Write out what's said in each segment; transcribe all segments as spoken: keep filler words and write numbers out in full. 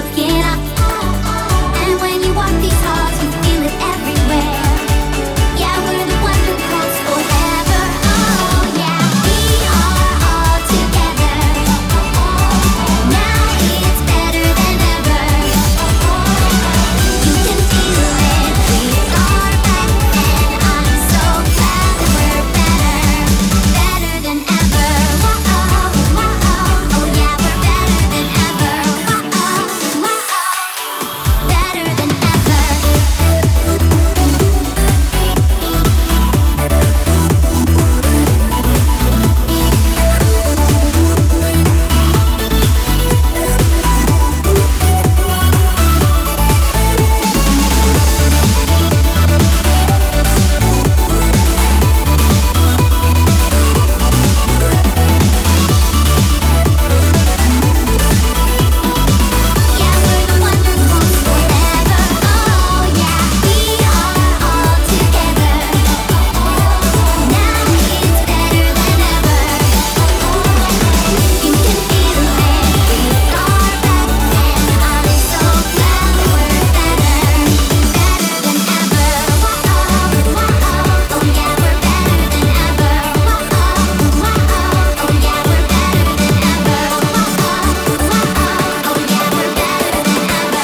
looking up. And when you walk these halls, you feel it everywhere. Yeah, we're the one who calls forever. Oh yeah, we are all together. Now it's better than ever. You can feel it, we are back, and I'm so glad that we're better, better than ever. Whoa, whoa, oh yeah, we're better than ever. Whoa, whoa, better than ever. Yeah, we're the one who calls forever. Oh yeah, we are all together. Now it's better than ever. You can feel it, we are back, and I'm so glad that we're better, better than ever. Whoa, whoa, oh yeah, we're better than ever. Whoa, whoa, oh yeah, we're better than ever. Whoa, whoa, oh yeah, we're better than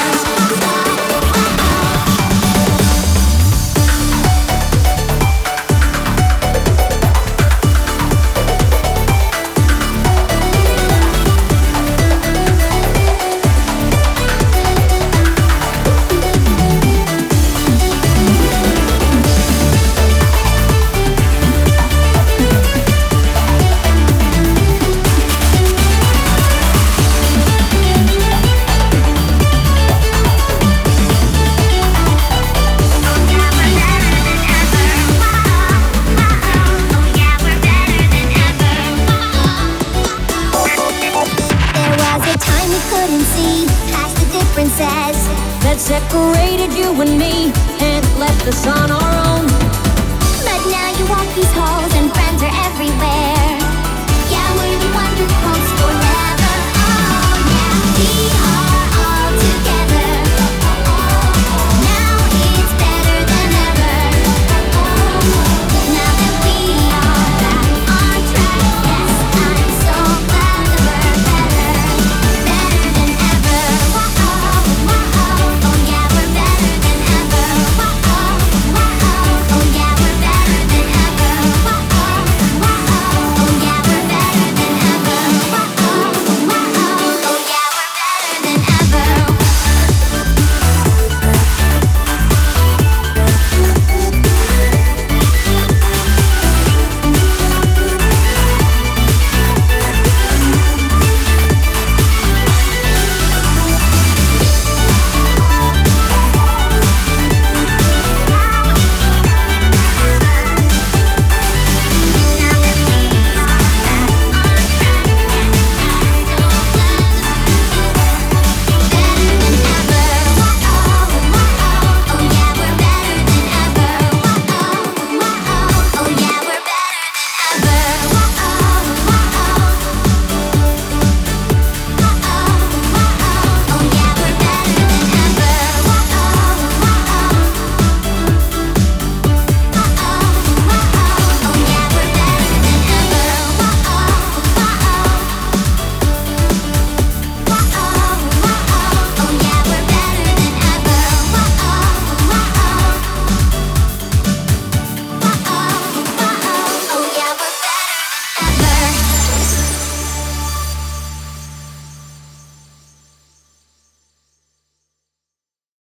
There was a time we couldn't see past the differences that separated you and me and left us on our own. But now you walk these halls and friends are everywhere.